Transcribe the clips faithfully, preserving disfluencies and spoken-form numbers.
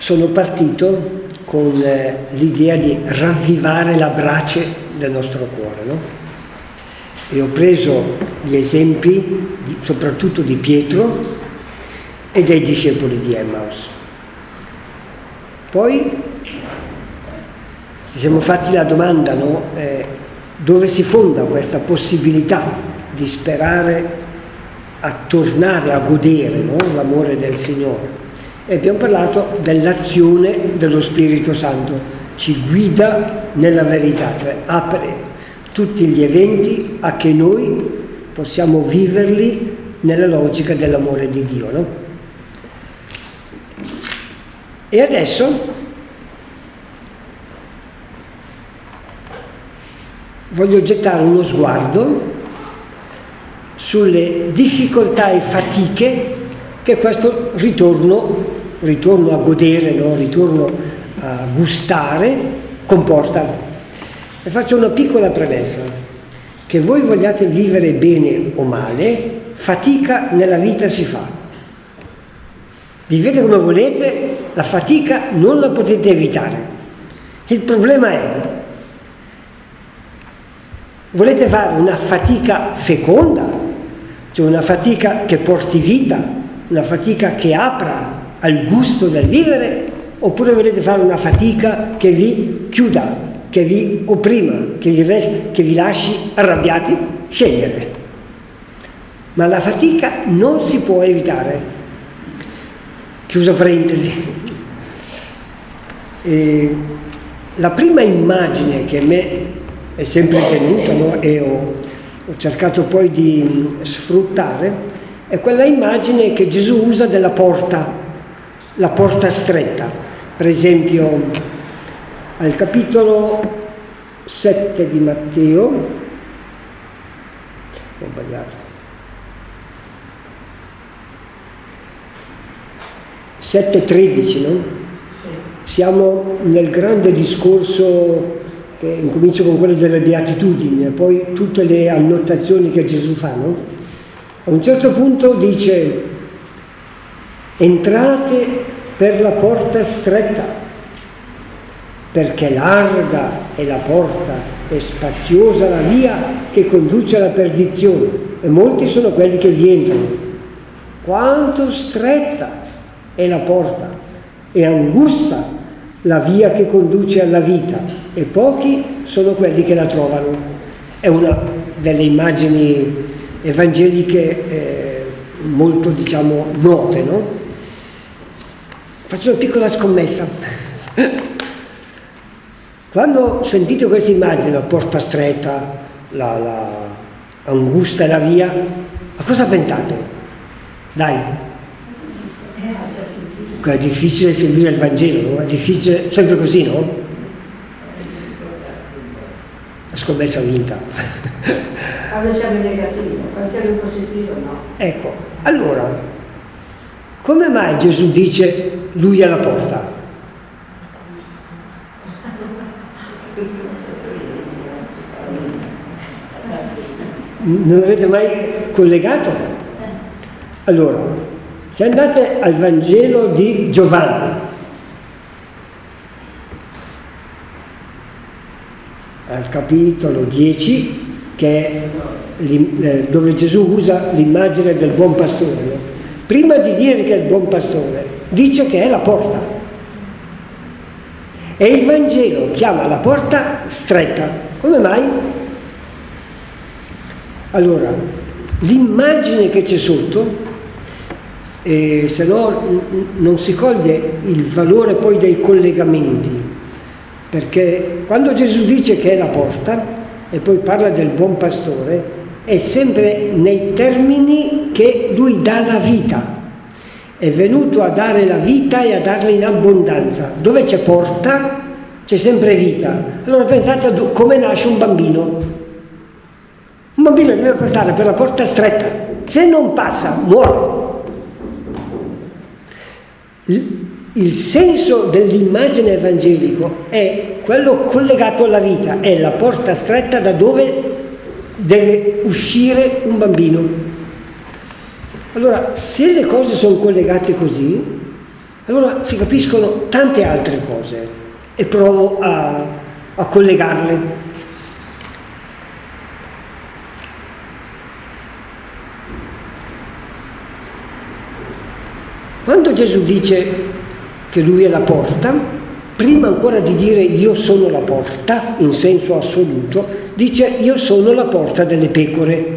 sono partito con eh, l'idea di ravvivare la brace del nostro cuore, no? E ho preso gli esempi, di, soprattutto di Pietro e dei discepoli di Emmaus. Poi ci siamo fatti la domanda, no? Eh, dove si fonda questa possibilità di sperare a tornare a godere, no? L'amore del Signore. E abbiamo parlato dell'azione dello Spirito Santo, ci guida nella verità, cioè apre tutti gli eventi a che noi possiamo viverli nella logica dell'amore di Dio, no? E adesso voglio gettare uno sguardo sulle difficoltà e fatiche che questo ritorno, ritorno a godere, no? Ritorno a gustare, comporta. E faccio una piccola premessa: che voi vogliate vivere bene o male, fatica nella vita si fa. Vivete come volete, la fatica non la potete evitare. Il problema è: volete fare una fatica feconda, cioè una fatica che porti vita, una fatica che apra al gusto del vivere, oppure volete fare una fatica che vi chiuda, che vi opprima, che vi, resti, che vi lasci arrabbiati? Scegliere. Ma la fatica non si può evitare. Chiuso parentesi. E la prima immagine che a me è sempre venuta, no? E ho, ho cercato poi di sfruttare, è quella immagine che Gesù usa della porta, la porta stretta. Per esempio, al capitolo sette di Matteo, ho sbagliato, sette tredici, no? Siamo nel grande discorso che incomincia con quello delle beatitudini, e poi tutte le annotazioni che Gesù fa, no? A un certo punto dice: entrate per la porta stretta, perché larga è la porta e spaziosa la via che conduce alla perdizione, e molti sono quelli che vi entrano. Quanto stretta è la porta e angusta la via che conduce alla vita, e pochi sono quelli che la trovano. È una delle immagini evangeliche eh, molto, diciamo, note, no? Faccio una piccola scommessa. Quando sentite questa immagine, la porta stretta, la, la angusta la via, a cosa pensate? Dai. È difficile seguire il Vangelo, no? È difficile, sempre così, no? La scommessa vinta. Quando siamo in negativo, quando siamo in positivo no. Ecco, allora, come mai Gesù dice lui è la porta? Non l'avete mai collegato? Allora, se andate al Vangelo di Giovanni, al capitolo dieci, che è dove Gesù usa l'immagine del buon pastore, no? Prima di dire che è il buon pastore, dice che è la porta. E il Vangelo chiama la porta stretta. Come mai? Allora, l'immagine che c'è sotto, eh, se no non si coglie il valore poi dei collegamenti, perché quando Gesù dice che è la porta e poi parla del buon pastore, è sempre nei termini che lui dà la vita. È venuto a dare la vita e a darla in abbondanza. Dove c'è porta, c'è sempre vita. Allora pensate a come nasce un bambino. Un bambino deve passare per la porta stretta. Se non passa, muore. Il senso dell'immagine evangelico è quello collegato alla vita, è la porta stretta da dove deve uscire un bambino. Allora, se le cose sono collegate così, Allora si capiscono tante altre cose e provo a, a collegarle. Quando Gesù dice che lui è la porta, prima ancora di dire io sono la porta in senso assoluto, dice io sono la porta delle pecore.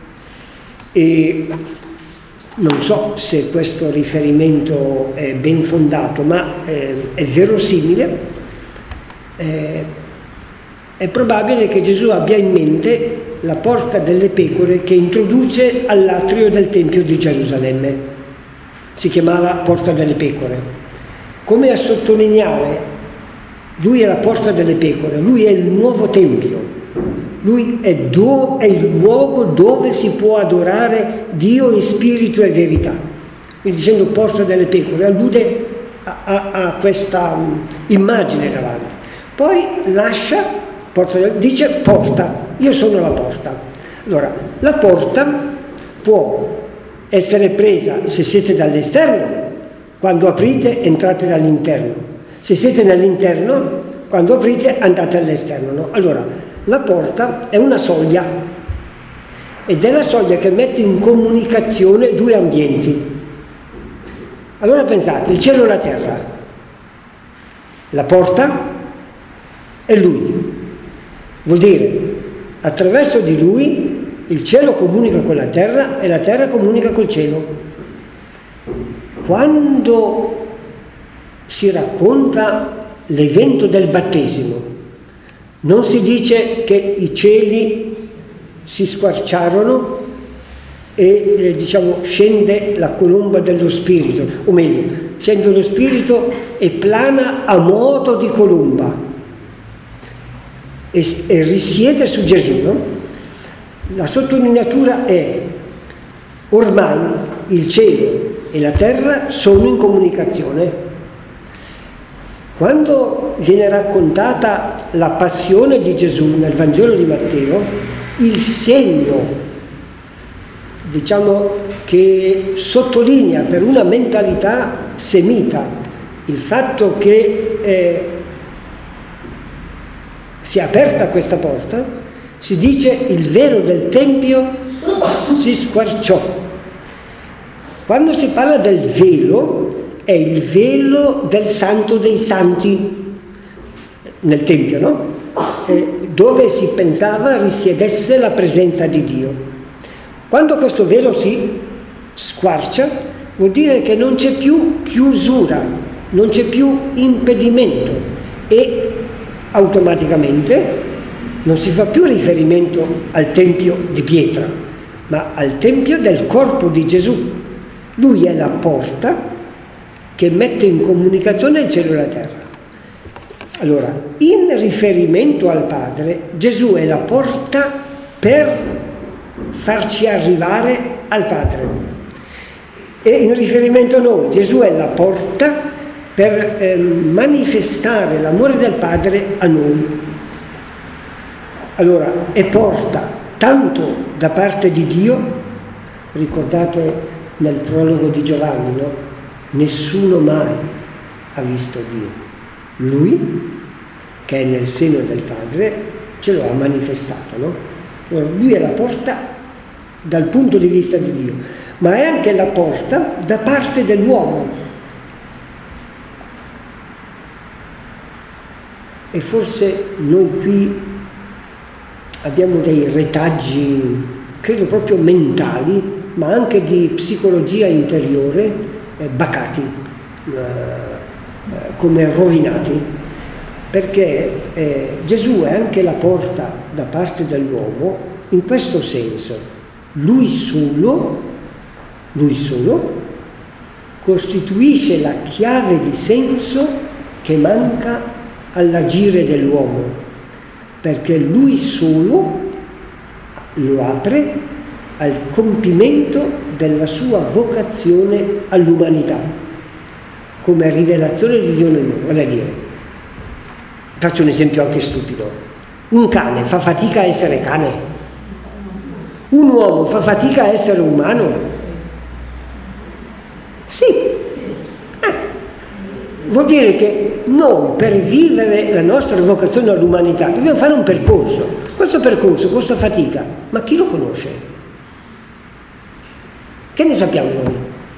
E non so se questo riferimento è ben fondato, ma eh, è verosimile. Eh, è probabile che Gesù abbia in mente la porta delle pecore che introduce all'atrio del Tempio di Gerusalemme. Si chiamava porta delle pecore. Come a sottolineare, lui è la porta delle pecore, lui è il nuovo Tempio, lui è, do, è il luogo dove si può adorare Dio in spirito e verità. Quindi dicendo porta delle pecore allude a, a, a questa um, immagine davanti. Poi lascia, porta, dice porta, io sono la porta. Allora, la porta può essere presa se siete dall'esterno, quando aprite entrate dall'interno, se siete nell'interno, quando aprite andate all'esterno, no? Allora, la porta è una soglia ed è la soglia che mette in comunicazione due ambienti. Allora pensate, il cielo e la terra, la porta è lui, vuol dire attraverso di lui il cielo comunica con la terra e la terra comunica col cielo. Quando si racconta l'evento del battesimo, non si dice che i cieli si squarciarono e eh, diciamo scende la colomba dello spirito, o meglio, scende lo spirito e plana a modo di colomba e, e risiede su Gesù, no? La sottolineatura è ormai il cielo e la terra sono in comunicazione. Quando viene raccontata la passione di Gesù nel Vangelo di Matteo, il segno, diciamo, che sottolinea per una mentalità semita il fatto che eh, si è aperta questa porta, si dice il velo del Tempio si squarciò. Quando si parla del velo, è il velo del Santo dei Santi nel Tempio, no? Eh, dove si pensava risiedesse la presenza di Dio. Quando questo velo si squarcia, vuol dire che non c'è più chiusura, non c'è più impedimento e automaticamente non si fa più riferimento al Tempio di pietra, ma al Tempio del corpo di Gesù. Lui è la porta che mette in comunicazione il cielo e la terra. Allora, in riferimento al Padre, Gesù è la porta per farci arrivare al Padre. E in riferimento a noi, Gesù è la porta per eh, manifestare l'amore del Padre a noi. Allora, è porta tanto da parte di Dio, ricordate nel prologo di Giovanni, no? Nessuno mai ha visto Dio. Lui, che è nel seno del Padre, ce lo ha manifestato, no? Allora, lui è la porta dal punto di vista di Dio, ma è anche la porta da parte dell'uomo. E forse noi qui abbiamo dei retaggi, credo proprio mentali, ma anche di psicologia interiore, eh, bacati, eh, eh, come rovinati, perché eh, Gesù è anche la porta da parte dell'uomo in questo senso. Lui solo, lui solo costituisce la chiave di senso che manca all'agire dell'uomo, perché lui solo lo apre al compimento della sua vocazione all'umanità, come rivelazione di Dio nell'uomo. Vale a dire, faccio un esempio anche stupido, un cane fa fatica a essere cane, un uomo fa fatica a essere umano? Sì. Eh, vuol dire che non per vivere la nostra vocazione all'umanità dobbiamo fare un percorso. Questo percorso costa fatica, ma chi lo conosce? Che ne sappiamo noi?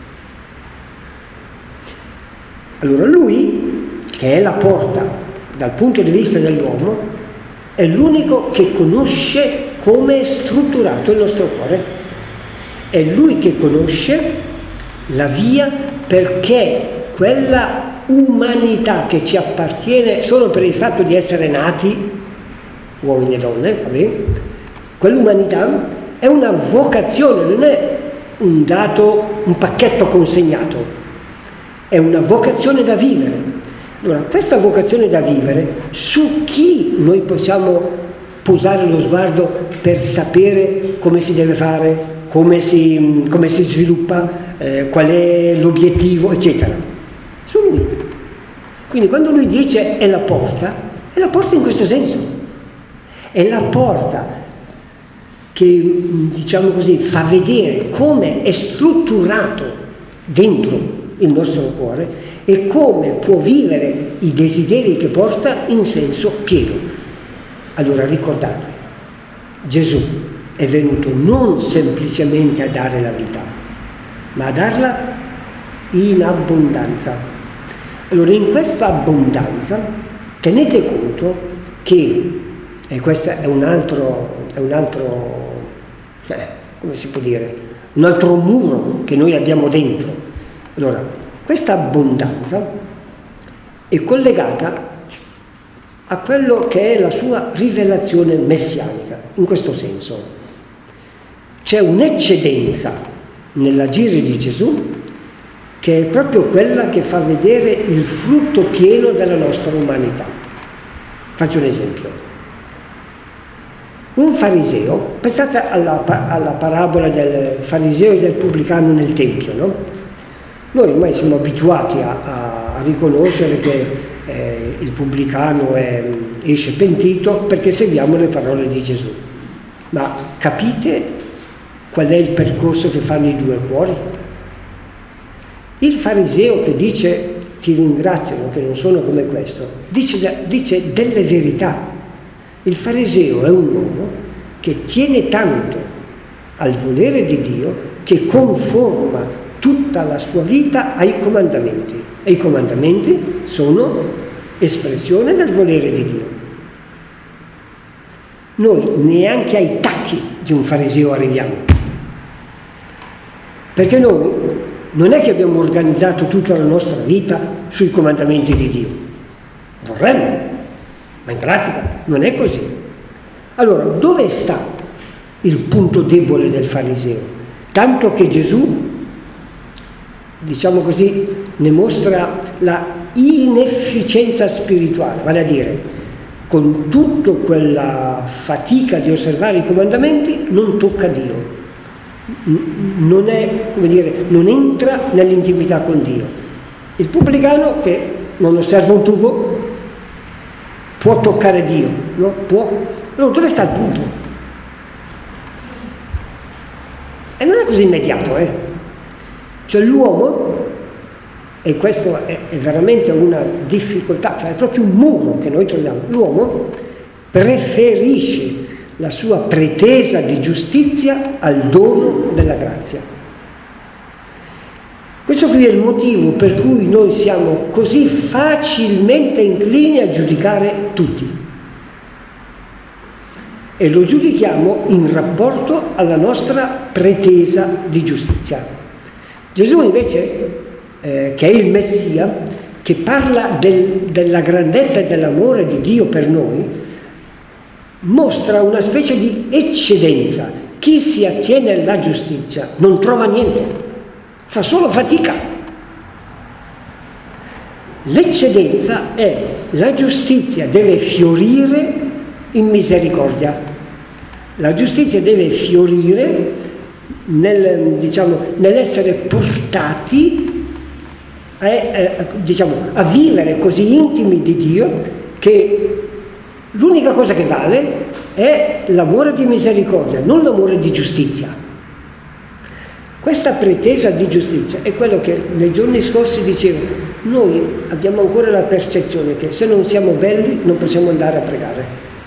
Allora lui, che è la porta dal punto di vista dell'uomo, è l'unico che conosce come è strutturato il nostro cuore. È lui che conosce la via perché quella umanità che ci appartiene solo per il fatto di essere nati, uomini e donne, va bene? Quell'umanità è una vocazione, non è un dato, un pacchetto consegnato, è una vocazione da vivere. Allora, questa vocazione da vivere, su chi noi possiamo posare lo sguardo per sapere come si deve fare, come si, come si sviluppa, eh, qual è l'obiettivo, eccetera? Su lui. Quindi quando lui dice è la porta, è la porta in questo senso. È la porta che, diciamo così, fa vedere come è strutturato dentro il nostro cuore e come può vivere i desideri che porta in senso pieno. Allora ricordate, Gesù è venuto non semplicemente a dare la vita, ma a darla in abbondanza. Allora in questa abbondanza tenete conto che, e questo è un altro, è un altro eh, come si può dire, un altro muro che noi abbiamo dentro. Allora, questa abbondanza è collegata a quello che è la sua rivelazione messianica, in questo senso. C'è un'eccedenza nell'agire di Gesù che è proprio quella che fa vedere il frutto pieno della nostra umanità. Faccio un esempio. Un fariseo, pensate alla, alla parabola del fariseo e del pubblicano nel Tempio, no? Noi ormai siamo abituati a, a, a riconoscere che eh, il pubblicano è, esce pentito perché seguiamo le parole di Gesù. Ma capite qual è il percorso che fanno i due cuori? Il fariseo che dice ti ringraziano che non sono come questo, dice, dice delle verità. Il fariseo è un uomo che tiene tanto al volere di Dio che conforma tutta la sua vita ai comandamenti. E i comandamenti sono espressione del volere di Dio. Noi neanche ai tacchi di un fariseo arriviamo. Perché noi non è che abbiamo organizzato tutta la nostra vita sui comandamenti di Dio. Vorremmo, ma in pratica non è così. Allora, dove sta il punto debole del fariseo? Tanto che Gesù, diciamo così, ne mostra la inefficienza spirituale, vale a dire, con tutta quella fatica di osservare i comandamenti, non tocca Dio. Non è, come dire, non entra nell'intimità con Dio. Il pubblicano che non osserva un tubo può toccare Dio, no? Può. Allora dove sta il punto? E non è così immediato, eh? Cioè l'uomo, e questo è, è veramente una difficoltà, cioè è proprio un muro che noi troviamo, l'uomo preferisce la sua pretesa di giustizia al dono della grazia. Questo qui è il motivo per cui noi siamo così facilmente inclini a giudicare tutti. E lo giudichiamo in rapporto alla nostra pretesa di giustizia. Gesù invece, eh, che è il Messia, che parla del, della grandezza e dell'amore di Dio per noi, mostra una specie di eccedenza. Chi si attiene alla giustizia non trova niente, fa solo fatica. L'eccedenza è la giustizia deve fiorire in misericordia. La giustizia deve fiorire nel, diciamo, nell'essere portati a, a, diciamo, a vivere così intimi di Dio che l'unica cosa che vale è l'amore di misericordia, non l'amore di giustizia. Questa pretesa di giustizia è quello che nei giorni scorsi dicevo. noi abbiamo ancora la percezione che se non siamo belli non possiamo andare a pregare.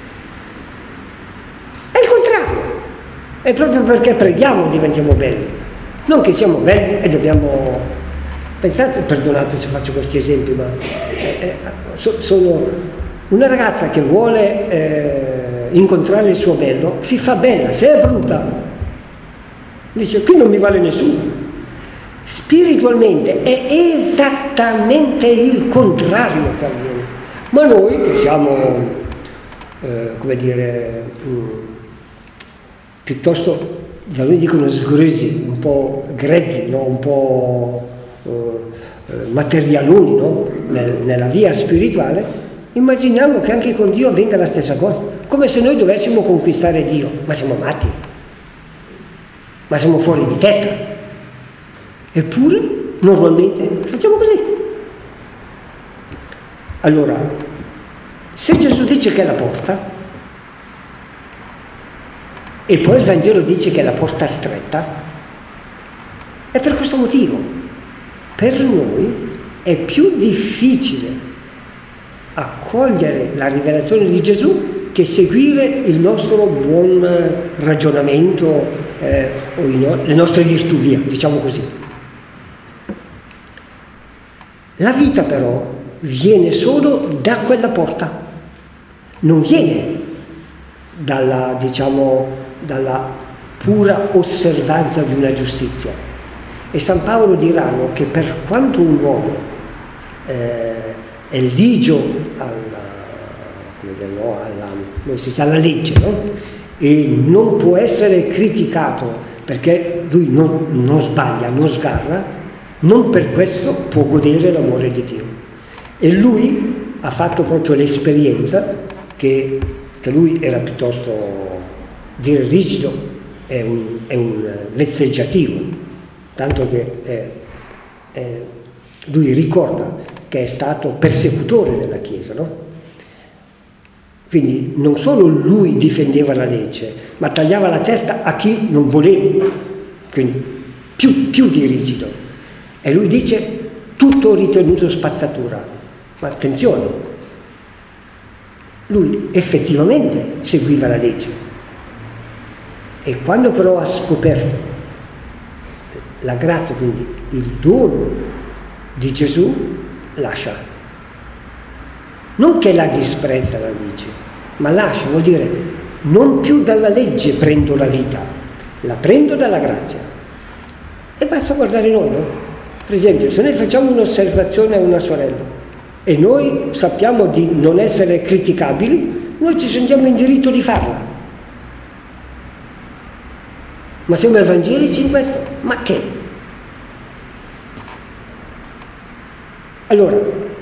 È il contrario, è proprio perché preghiamo diventiamo belli, non che siamo belli e dobbiamo... Pensate, perdonate se faccio questi esempi, ma eh, eh, so, sono una ragazza che vuole eh, incontrare il suo bello, si fa bella, se è brutta, dice qui non mi vale nessuno. Spiritualmente è esattamente il contrario che avviene. Ma noi che siamo, eh, come dire, mh, piuttosto, da noi dicono sgresi, un po' grezzi, no? Un po' eh, materialoni, no? Nel, nella via spirituale, immaginiamo che anche con Dio avvenga la stessa cosa, come se noi dovessimo conquistare Dio. Ma siamo matti, ma siamo fuori di testa. Eppure, normalmente, facciamo così. Allora, se Gesù dice che è la porta, e poi il Vangelo dice che la porta è stretta, è per questo motivo. Per noi è più difficile accogliere la rivelazione di Gesù che seguire il nostro buon ragionamento eh, o no, le nostre virtù, via, diciamo così. La vita però viene solo da quella porta, non viene dalla, diciamo, dalla pura osservanza di una giustizia. E San Paolo dirà che per quanto un uomo eh, è ligio alla, come dire, no, alla, non si sa, alla legge, no? E non può essere criticato perché lui non, non sbaglia, non sgarra, non per questo può godere l'amore di Dio. E lui ha fatto proprio l'esperienza che, che lui era piuttosto, dire rigido, è un, è un vezzeggiativo, tanto che eh, eh, lui ricorda che è stato persecutore della Chiesa, no? Quindi non solo lui difendeva la legge, ma tagliava la testa a chi non voleva, quindi più, più di rigido. E lui dice, tutto ritenuto spazzatura. Ma attenzione, lui effettivamente seguiva la legge. E quando però ha scoperto la grazia, quindi il dono di Gesù, lascia. Non che la disprezza la legge, ma lascia, vuol dire, non più dalla legge prendo la vita, la prendo dalla grazia. E basta guardare noi, no? Per esempio, se noi facciamo un'osservazione a una sorella e noi sappiamo di non essere criticabili, noi ci sentiamo in diritto di farla. Ma siamo evangelici in questo? Ma che? Allora,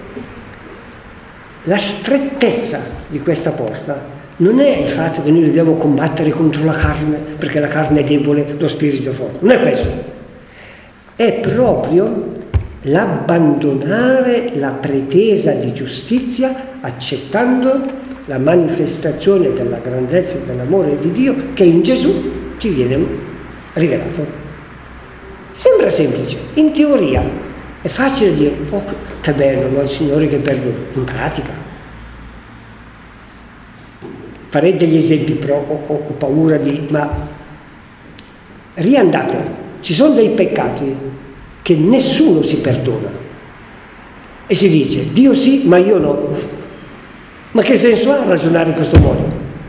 la strettezza di questa porta non è il fatto che noi dobbiamo combattere contro la carne, perché la carne è debole, lo spirito è forte. Non è questo. È proprio l'abbandonare la pretesa di giustizia accettando la manifestazione della grandezza e dell'amore di Dio che in Gesù ci viene rivelato. Sembra semplice, in teoria è facile dire, oh che bello, no? Il Signore che perdono. In pratica farei degli esempi, però ho, ho, ho paura di... ma riandate. Ci sono dei peccati che nessuno si perdona e si dice Dio sì, ma io no. Ma che senso ha ragionare in questo modo?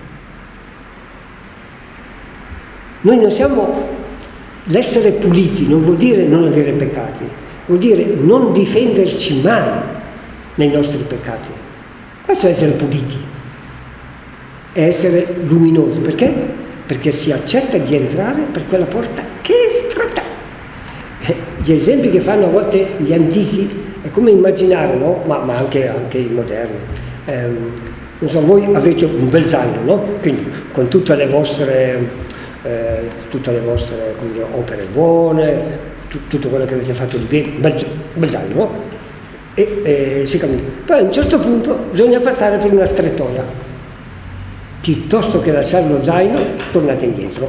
Noi non siamo, l'essere puliti non vuol dire non avere peccati, vuol dire non difenderci mai nei nostri peccati. Questo è essere puliti, è essere luminosi. Perché? Perché si accetta di entrare per quella porta che è stretta. Gli esempi che fanno a volte gli antichi è come immaginare, no? ma, ma anche, anche i moderni. Ehm, non so, voi avete un bel zaino, no? Quindi con tutte le vostre, eh, tutte le vostre come dire, opere buone, tu, tutto quello che avete fatto di bene, un bel, un bel zaino, no? E eh, si cammina. Poi a un certo punto bisogna passare per una strettoia. Piuttosto che lasciare lo zaino, tornate indietro.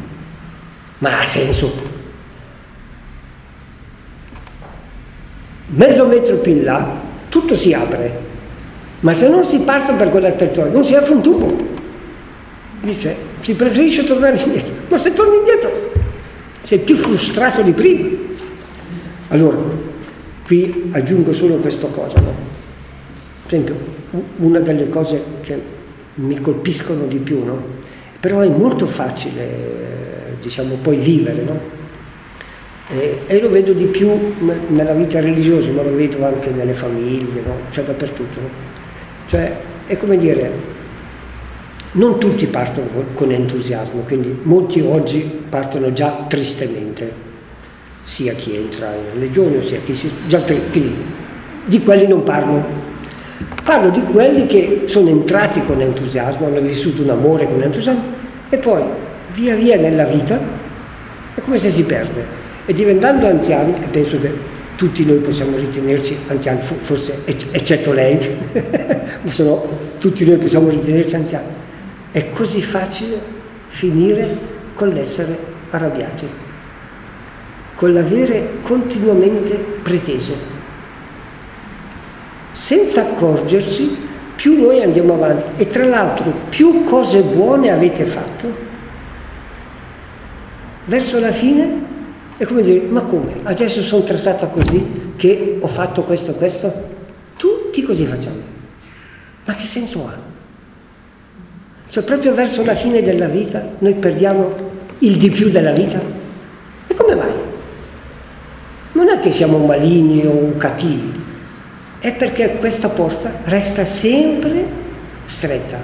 Ma ha senso? mezzo metro più in là, tutto si apre, ma se non si passa per quella strettoia non si apre un tubo. Dice, si preferisce tornare indietro, ma se torni indietro sei più frustrato di prima. Allora, qui aggiungo solo questa cosa, no? Per esempio, una delle cose che mi colpiscono di più, no? Però è molto facile, diciamo, poi vivere, no? E, e lo vedo di più nella vita religiosa, ma lo vedo anche nelle famiglie, no? Cioè dappertutto, no? Cioè, è come dire, non tutti partono con entusiasmo, quindi molti oggi partono già tristemente, sia chi entra in religione, sia chi si... già quindi di quelli non parlo. Parlo di quelli che sono entrati con entusiasmo, hanno vissuto un amore con entusiasmo e poi via via nella vita è come se si perde. E diventando anziani, e penso che tutti noi possiamo ritenerci anziani, forse eccetto lei, ma se no tutti noi possiamo ritenerci anziani, è così facile finire con l'essere arrabbiati, con l'avere continuamente pretese. Senza accorgerci, più noi andiamo avanti. E tra l'altro, più cose buone avete fatto, verso la fine è come dire, ma come? Adesso sono trattata così, che ho fatto questo, questo? Tutti così facciamo. Ma che senso ha? Cioè proprio verso la fine della vita noi perdiamo il di più della vita? E come mai? Non è che siamo maligni o cattivi, è perché questa porta resta sempre stretta.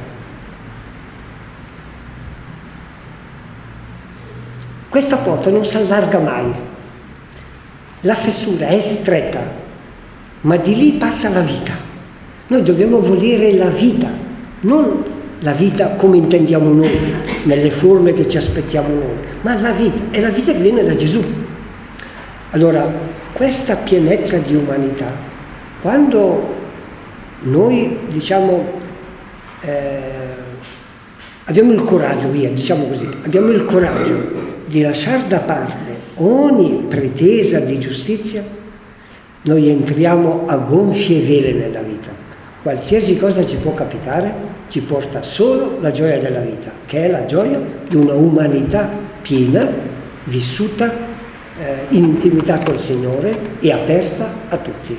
Questa porta non si allarga mai, la fessura è stretta, ma di lì passa la vita. Noi dobbiamo volere la vita, non la vita come intendiamo noi, nelle forme che ci aspettiamo noi, ma la vita, è la vita che viene da Gesù. Allora, questa pienezza di umanità, quando noi, diciamo, eh, abbiamo il coraggio, via, diciamo così, abbiamo il coraggio di lasciare da parte ogni pretesa di giustizia, noi entriamo a gonfie vele nella vita. Qualsiasi cosa ci può capitare ci porta solo la gioia della vita, che è la gioia di una umanità piena, vissuta eh, in intimità col Signore e aperta a tutti.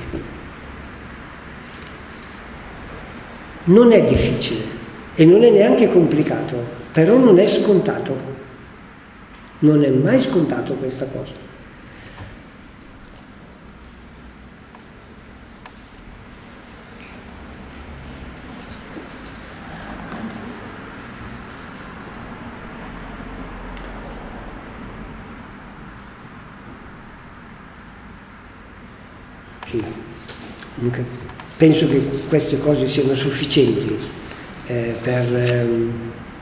Non è difficile e non è neanche complicato, però non è scontato. Non è mai scontato questa cosa. Sì. Penso che queste cose siano sufficienti eh, per... Ehm,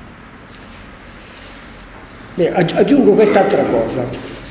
Beh, aggiungo quest'altra cosa.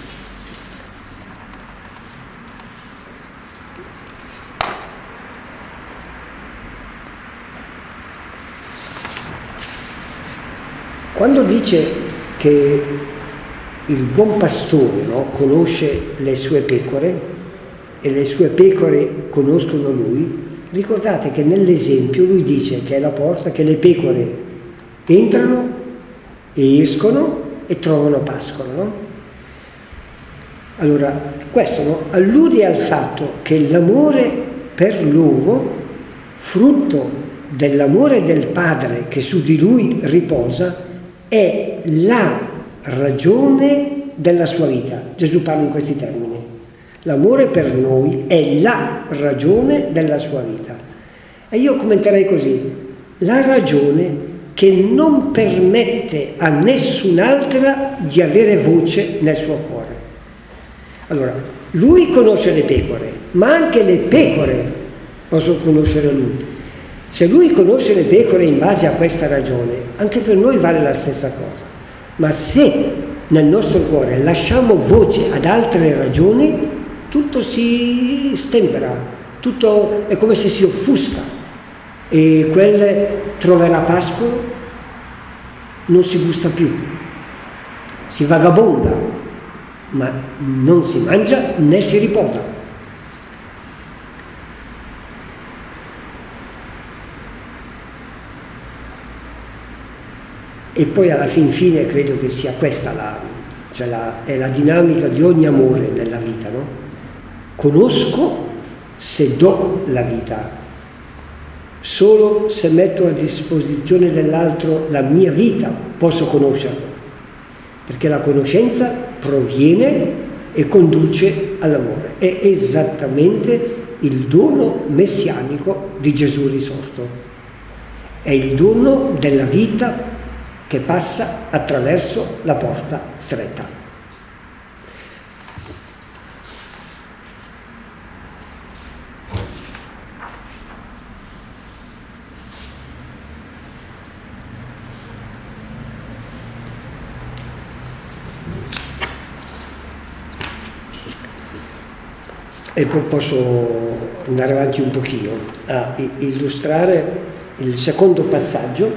Quando dice che il buon pastore, no, conosce le sue pecore e le sue pecore conoscono lui, ricordate che nell'esempio lui dice che è la porta, che le pecore entrano e escono e trovano pascolo, no? Allora, questo, no, allude al fatto che l'amore per loro, frutto dell'amore del Padre che su di lui riposa, è la ragione della sua vita. Gesù parla in questi termini. L'amore per noi è la ragione della sua vita. E io commenterei così: la ragione che non permette a nessun'altra di avere voce nel suo cuore. Allora, lui conosce le pecore, ma anche le pecore possono conoscere lui. Se lui conosce le pecore in base a questa ragione, anche per noi vale la stessa cosa. Ma se nel nostro cuore lasciamo voce ad altre ragioni, tutto si stempera, tutto è come se si offusca. E quel troverà pascolo, non si gusta più, si vagabonda, ma non si mangia né si riposa. E poi alla fin fine credo che sia questa la, cioè la, è la dinamica di ogni amore nella vita, no? Conosco se do la vita, solo se metto a disposizione dell'altro la mia vita posso conoscerlo, perché la conoscenza proviene e conduce all'amore. È esattamente il dono messianico di Gesù risorto, è il dono della vita che passa attraverso la porta stretta. E poi posso andare avanti un pochino a illustrare il secondo passaggio.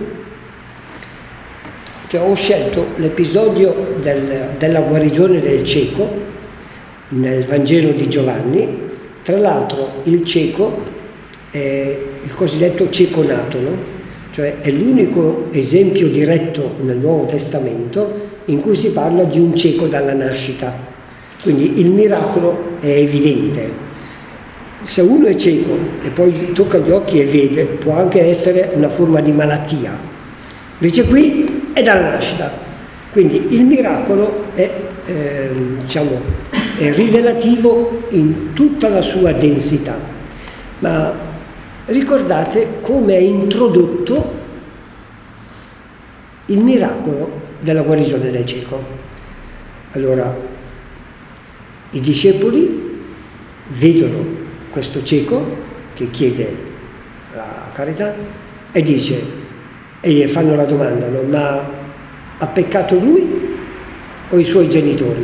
Cioè, ho scelto l'episodio del, della guarigione del cieco nel Vangelo di Giovanni. Tra l'altro il cieco è il cosiddetto cieco nato, no? Cioè è l'unico esempio diretto nel Nuovo Testamento in cui si parla di un cieco dalla nascita. Quindi il miracolo è evidente. Se uno è cieco e poi tocca gli occhi e vede, può anche essere una forma di malattia. Invece qui è dalla nascita. Quindi il miracolo è, eh, diciamo, è rivelativo in tutta la sua densità. Ma ricordate come è introdotto il miracolo della guarigione del cieco. Allora, i discepoli vedono questo cieco che chiede la carità e dice, e gli fanno la domanda, no? Ma ha peccato lui o i suoi genitori?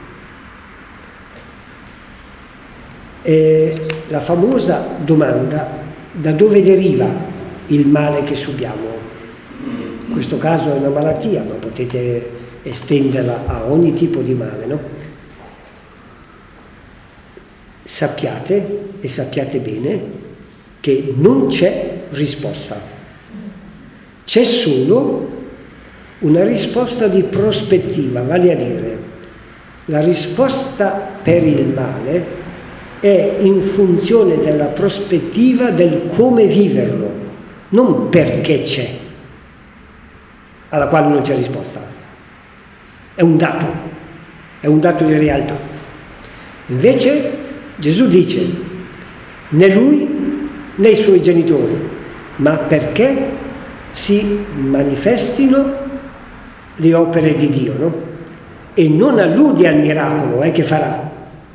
E la famosa domanda, da dove deriva il male che subiamo? In questo caso è una malattia, ma potete estenderla a ogni tipo di male, no? Sappiate, e sappiate bene, che non c'è risposta. C'è solo una risposta di prospettiva, vale a dire, la risposta per il male è in funzione della prospettiva del come viverlo, non perché c'è, alla quale non c'è risposta. È un dato, è un dato di realtà. Invece Gesù dice, né lui né i suoi genitori, ma perché si manifestino le opere di Dio, no? E non allude al miracolo eh, che farà.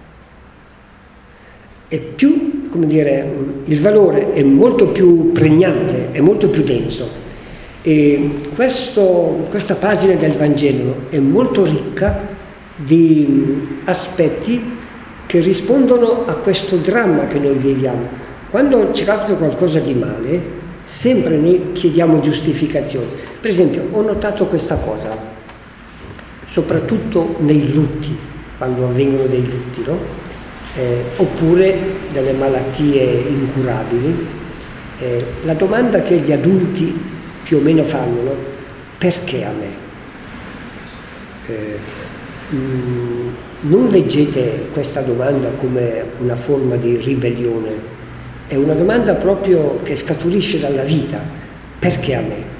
È più, come dire, il valore è molto più pregnante, è molto più denso. E questo, questa pagina del Vangelo è molto ricca di aspetti che rispondono a questo dramma che noi viviamo. Quando ci capita qualcosa di male, sempre noi chiediamo giustificazioni. Per esempio, ho notato questa cosa, soprattutto nei lutti, quando avvengono dei lutti, no? Eh, oppure delle malattie incurabili. Eh, la domanda che gli adulti più o meno fanno, no? Perché a me? Eh, mh, Non leggete questa domanda come una forma di ribellione, è una domanda proprio che scaturisce dalla vita. Perché a me?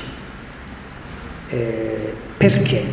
Eh, perché?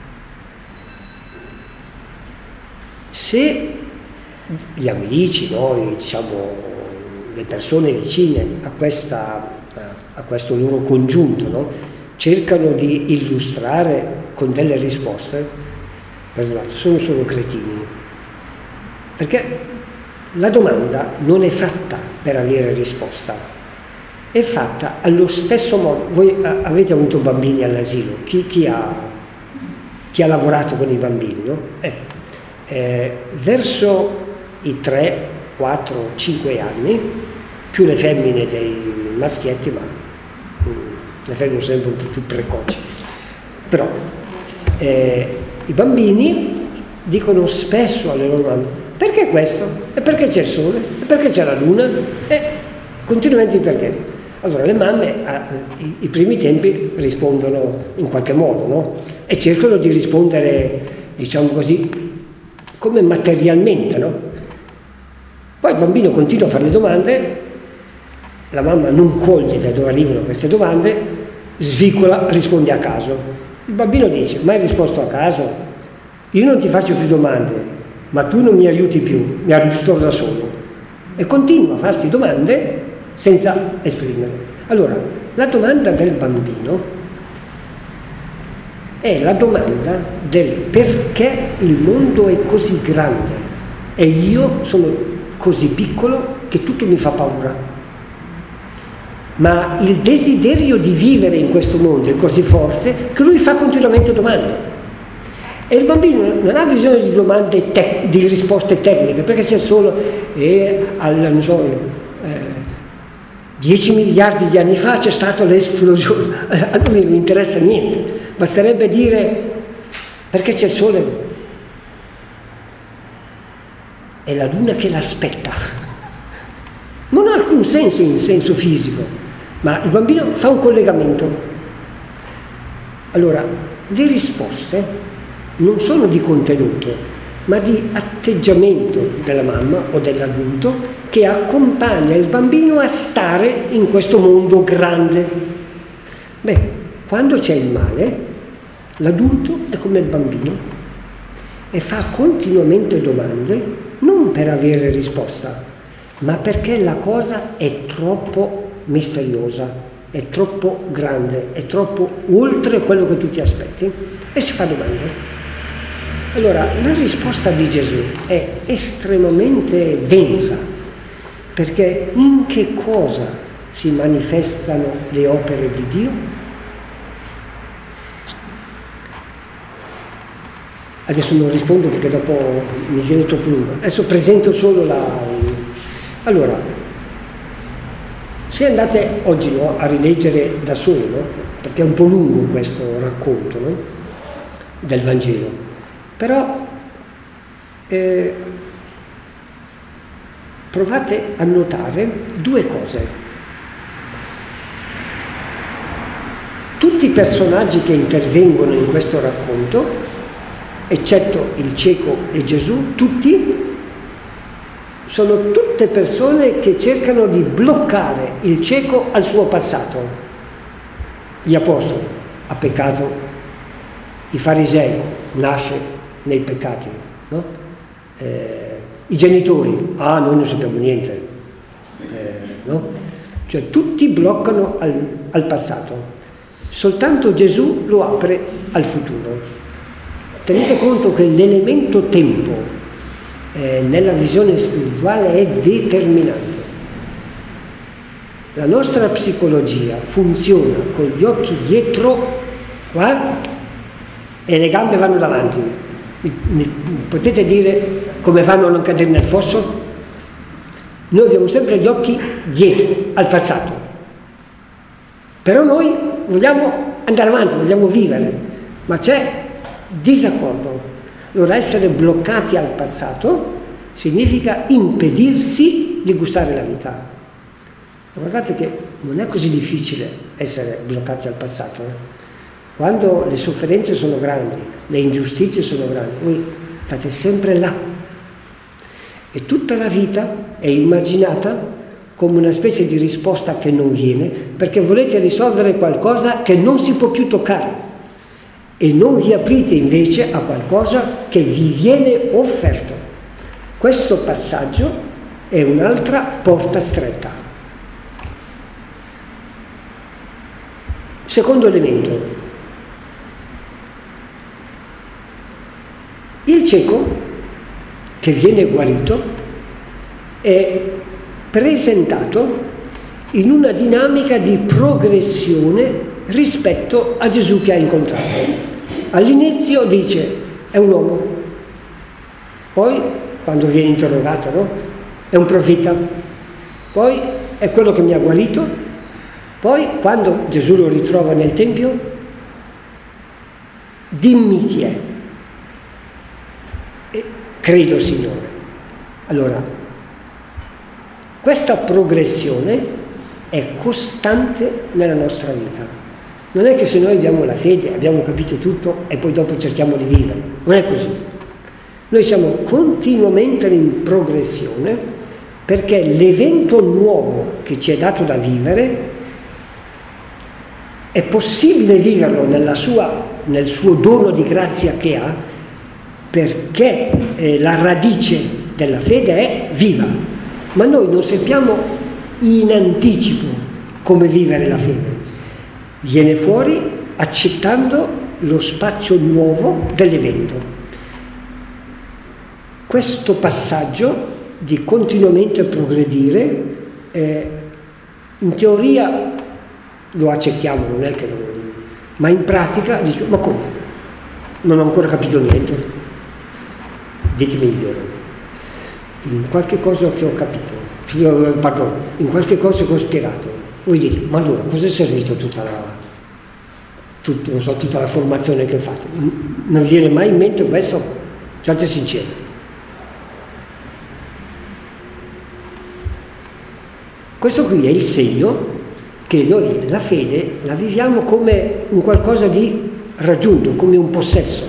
Se gli amici, noi, diciamo, le persone vicine a, questa, a questo loro congiunto, no? Cercano di illustrare con delle risposte, sono solo cretini, perché la domanda non è fatta per avere risposta, è fatta allo stesso modo. Voi avete avuto bambini all'asilo, chi, chi, ha, chi ha lavorato con i bambini, no? Eh, eh, verso i tre, quattro, cinque anni, più le femmine dei maschietti, ma mh, le femmine sono sempre un po' più precoci, però eh, i bambini dicono spesso alle loro mamme, perché questo? E perché c'è il sole? E perché c'è la luna? E continuamente perché? Allora le mamme ai, ai primi tempi rispondono in qualche modo, no? E cercano di rispondere, diciamo così, come materialmente, no? Poi il bambino continua a fare le domande, la mamma non coglie da dove arrivano queste domande, svicola, risponde a caso. Il bambino dice: ma hai risposto a caso? Io non ti faccio più domande, ma tu non mi aiuti più, mi aiuto da solo. E continua a farsi domande senza esprimere. Allora, la domanda del bambino è la domanda del perché il mondo è così grande e io sono così piccolo che tutto mi fa paura. Ma il desiderio di vivere in questo mondo è così forte che lui fa continuamente domande. E il bambino non ha bisogno di domande, te- di risposte tecniche, perché c'è solo, eh, al, non so, eh, dieci miliardi di anni fa c'è stata l'esplosione, a lui non interessa niente, basterebbe dire perché c'è il sole e la luna che l'aspetta. Non ha alcun senso in senso fisico, ma il bambino fa un collegamento. Allora, le risposte non sono di contenuto, ma di atteggiamento della mamma o dell'adulto che accompagna il bambino a stare in questo mondo grande. Beh, quando c'è il male, l'adulto è come il bambino e fa continuamente domande, non per avere risposta, ma perché la cosa è troppo misteriosa, è troppo grande, è troppo oltre quello che tu ti aspetti e si fa domande. Allora, la risposta di Gesù è estremamente densa, perché in che cosa si manifestano le opere di Dio? Adesso non rispondo perché dopo mi viene troppo lungo. Adesso presento solo la... Allora, se andate oggi, no, a rileggere da solo, no? Perché è un po' lungo questo racconto, no? Del Vangelo, però eh, provate a notare due cose. Tutti i personaggi che intervengono in questo racconto, eccetto il cieco e Gesù, tutti sono tutte persone che cercano di bloccare il cieco al suo passato. Gli apostoli, ha peccato, i farisei, nasce nei peccati, no? Eh, i genitori, ah, noi non sappiamo niente, eh, no? Cioè tutti bloccano al, al passato, soltanto Gesù lo apre al futuro. Tenete conto che l'elemento tempo eh, nella visione spirituale è determinante. La nostra psicologia funziona con gli occhi dietro qua e le gambe vanno davanti. Potete dire come fanno a non cadere nel fosso? Noi abbiamo sempre gli occhi dietro, al passato. Però noi vogliamo andare avanti, vogliamo vivere, ma c'è disaccordo. Allora essere bloccati al passato significa impedirsi di gustare la vita. Guardate che non è così difficile essere bloccati al passato. Eh? Quando le sofferenze sono grandi, le ingiustizie sono grandi, voi state sempre là. E tutta la vita è immaginata come una specie di risposta che non viene, perché volete risolvere qualcosa che non si può più toccare. E non vi aprite invece a qualcosa che vi viene offerto. Questo passaggio è un'altra porta stretta. Secondo elemento. Il cieco che viene guarito è presentato in una dinamica di progressione rispetto a Gesù che ha incontrato. All'inizio dice è un uomo, poi quando viene interrogato, no? È un profeta, poi è quello che mi ha guarito, poi quando Gesù lo ritrova nel Tempio, dimmi chi è. E credo, Signore. Allora, questa progressione è costante nella nostra vita. Non è che se noi abbiamo la fede, abbiamo capito tutto e poi dopo cerchiamo di vivere. Non è così. Noi siamo continuamente in progressione perché l'evento nuovo che ci è dato da vivere è possibile viverlo nella sua, nel suo dono di grazia che ha, perché eh, la radice della fede è viva. Ma noi non sappiamo in anticipo come vivere la fede. Viene fuori accettando lo spazio nuovo dell'evento. Questo passaggio di continuamente progredire, eh, in teoria lo accettiamo, non è che non... ma in pratica dico, ma come? Non ho ancora capito niente. Ditemi il vero. In qualche cosa che ho capito, pardon, in qualche cosa che ho spiegato, voi dite, ma allora cosa è servito tutta la, tut, non so, tutta la formazione che ho fatto? Non viene mai in mente questo? Siate sinceri. Questo qui è il segno che noi la fede la viviamo come un qualcosa di raggiunto, come un possesso.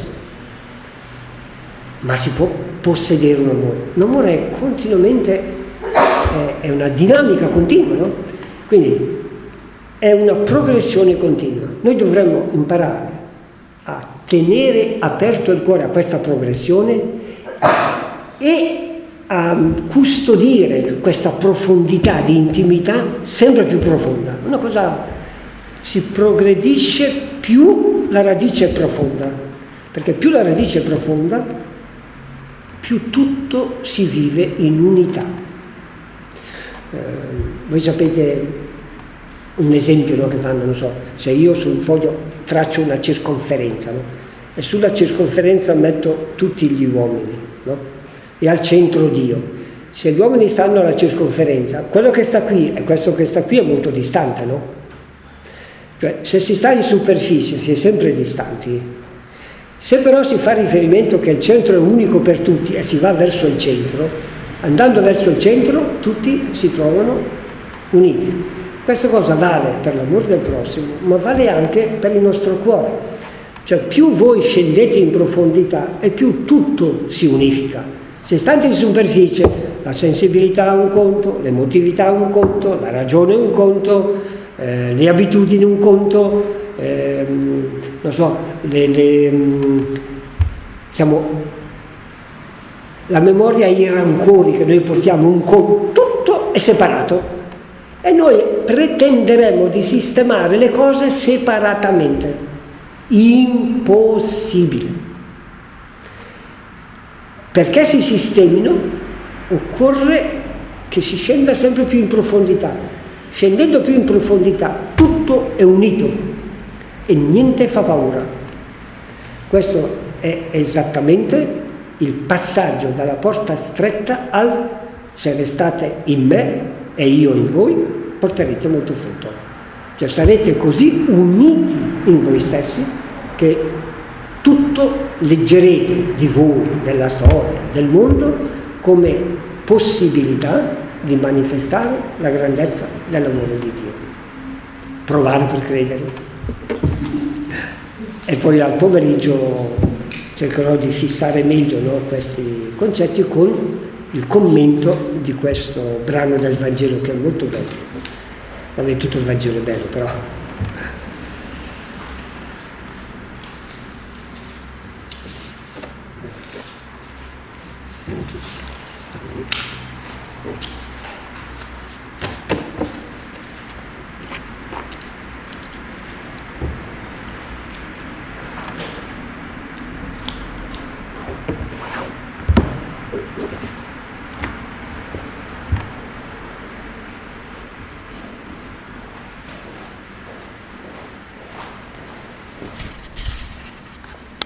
Ma si può possedere un amore. L'amore è continuamente, è, è una dinamica continua, no? Quindi è una progressione continua. Noi dovremmo imparare a tenere aperto il cuore a questa progressione e a custodire questa profondità di intimità sempre più profonda. Una cosa, si progredisce più la radice è profonda, perché più la radice è profonda, più tutto si vive in unità. Eh, voi sapete un esempio, no, che fanno, non so, se io su un foglio traccio una circonferenza, no? E sulla circonferenza metto tutti gli uomini, no? E al centro Dio. Se gli uomini stanno alla circonferenza, quello che sta qui e questo che sta qui è molto distante, no? Cioè, se si sta in superficie si è sempre distanti. Se però si fa riferimento che il centro è unico per tutti e si va verso il centro, andando verso il centro tutti si trovano uniti. Questa cosa vale per l'amore del prossimo, ma vale anche per il nostro cuore. Cioè, più voi scendete in profondità e più tutto si unifica. Se state in superficie, la sensibilità ha un conto, l'emotività ha un conto, la ragione un conto, eh, le abitudini un conto, ehm, non so, le, le, siamo, la memoria e i rancori che noi portiamo un conto, tutto è separato. E noi pretenderemo di sistemare le cose separatamente. Impossibile. Perché si sistemino occorre che si scenda sempre più in profondità. Scendendo più in profondità tutto è unito e niente fa paura. Questo è esattamente il passaggio dalla porta stretta al se restate in me e io in voi porterete molto frutto. Cioè sarete così uniti in voi stessi che tutto leggerete di voi, della storia, del mondo, come possibilità di manifestare la grandezza dell'amore di Dio. Provare per credere. E poi al pomeriggio cercherò di fissare meglio, no, questi concetti con il commento di questo brano del Vangelo che è molto bello. Vabbè, tutto il Vangelo è bello, però... Thank you.